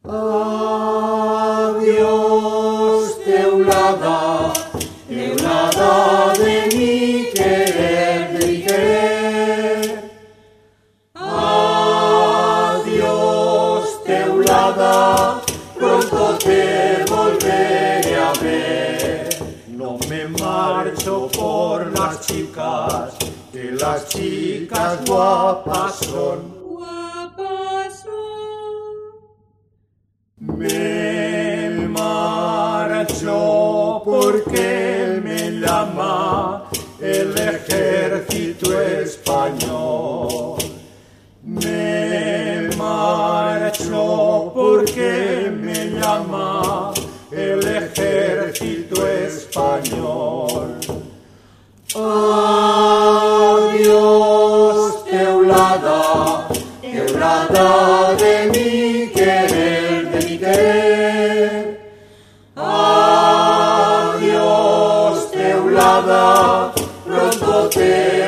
Adiós, teulada, teulada de mi querer, de mi querer. Adiós, teulada, pronto te volveré a ver. No me marcho por las chicas, que las chicas guapas son. Me marcho porque me llama el ejército español. Me marcho porque me llama el ejército español. Adiós, teulada, teulada de mi querer, de mi querer. Adiós, teulada, pronto te